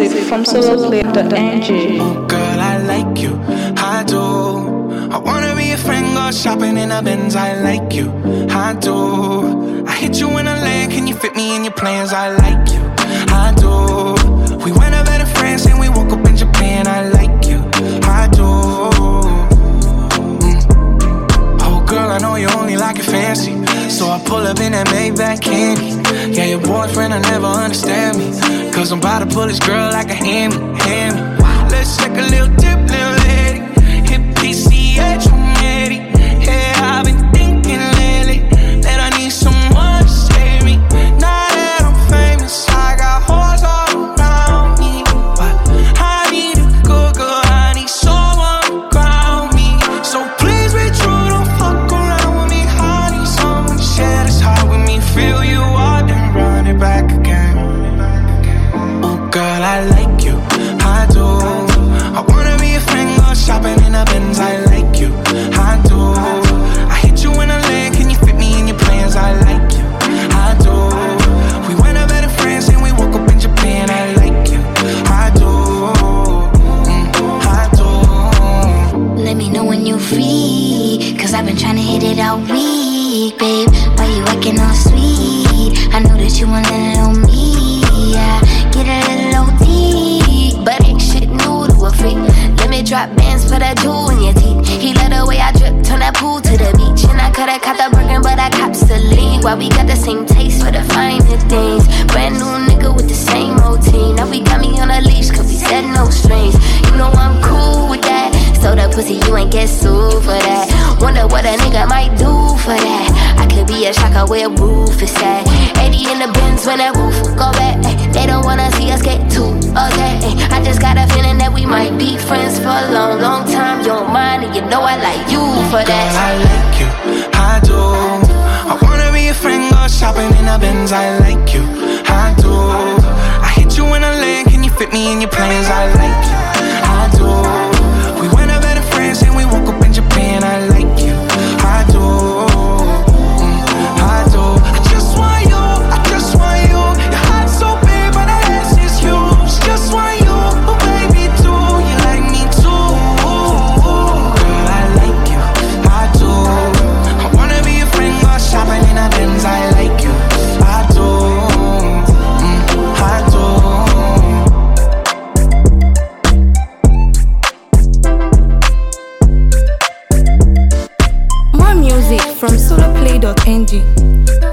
music from soloplay.ng. Oh girl, I like you, I do. I wanna be a friend, go shopping in a Benz. I like you, I do. I hit you in a land, can you fit me in your plans? I like you, I do. We went out better friends and we woke up in Japan. I like you, I do. Oh girl, I know you only like it fancy, so I pull up in that Maybach candy. Yeah, your boyfriend will never understand me, cause I'm about to pull this girl like a hammy. Let's take a little dip, little lady. Hit PCH, I'm ready. Yeah, I've been thinking lately that I need someone to save me. Now that I'm famous, I got hoes all around me, but I need a good girl, I need someone to ground me. So please be true, don't fuck around with me. I need someone to share this heart with me. Feel you out and run it back again. Oh girl, I like you, I do. I wanna be a friend, go shopping in a Benz. I like you, I do. I hit you in a land, can you fit me in your plans? I like you, I do. We went out better friends and we woke up in Japan. I like you, I do, I do. Let me know when you're free, cause I've been trying to hit it all week, babe. Why you acting all sweet? I know that you want a little me, yeah. Get a little OT, but ain't shit new to a freak. Let me drop bands for that jewel in your teeth. He let the way I drip, turn that pool to the beach. And I coulda caught the Birkin, but I cops the lead. Why we got the same taste for the finer things? Brand new nigga with the same routine. Now we got me on a leash, cause we said no strings. You know I'm cool with that. So that pussy, you ain't get sued for that. Wonder what a nigga might do for that. I could be a shocker where roof is at. 80 in the Benz when that roof go back. They don't wanna see us get too okay. I just got a feeling that we might be friends for a long, long time. You don't mind, and you know I like you for that. Girl, I like you, I do. I wanna be a friend, go shopping in a Benz. I like you, I do. I hit you in a land, can you fit me in your plans? I like you, I do. We went out better friends and we woke up in Japan. I like you, I do, I do. I just want you, I just want you. Your heart's so big, but that ass is huge. Just want you, oh baby, do you like me too? Girl, I like you, I do. I wanna be a friend, go shopping in a Benz. I like you, I do, I do. More music from soloplay.ng.